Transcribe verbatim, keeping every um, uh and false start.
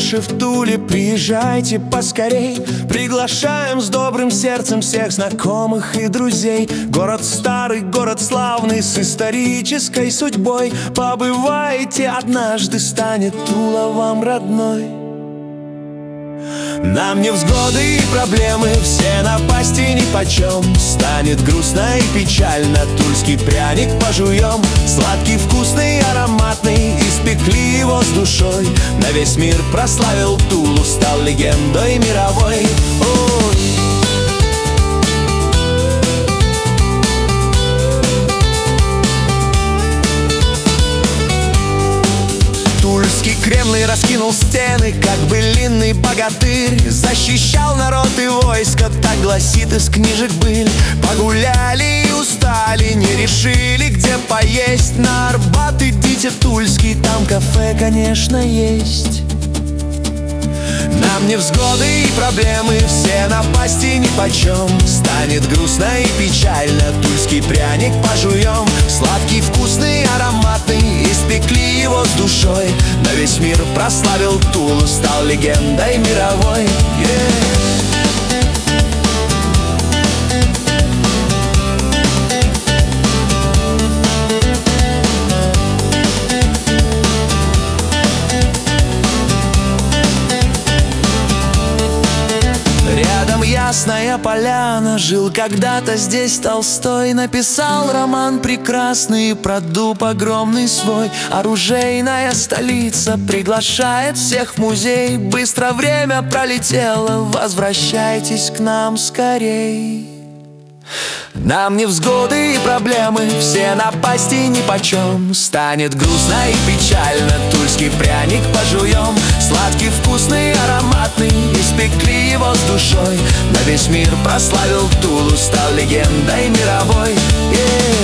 больше в Туле, приезжайте поскорей. Приглашаем с добрым сердцем всех знакомых и друзей. Город старый, город славный, с исторической судьбой. Побывайте однажды, станет Тула вам родной. Нам невзгоды и проблемы, все напасти нипочем. Станет грустно и печально, тульский пряник пожуем. Сладкий, вкусный, ароматный, испекли его с душой. На весь мир прославил Тулу, стал легендой мировой. Ой. Тульский Кремль раскинул стены, как былинный богатырь. Защищал народ и войско, так гласит из книжек быль. Погуляли и устали, не решили, где поесть. На Арбат идите, Тульский, там кафе, конечно, есть. Нам невзгоды и проблемы, все напасти нипочем. Станет грустно и печально, тульский пряник пожуем. Сладкий, вкусный, ароматный, испекли его с душой. На весь мир прославил Тулу, стал легендой мировой. Yeah. Ясная поляна, жил когда-то здесь Толстой. Написал роман прекрасный про дуб огромный свой. Оружейная столица приглашает всех в музей. Быстро время пролетело, возвращайтесь к нам скорей. Нам невзгоды и проблемы, все напасти нипочем. Станет грустно и печально, тульский пряник пожуем. Сладкий, вкусный, ароматный, испекли его с душой. На весь мир прославил Тулу, стал легендой мировой. Yeah.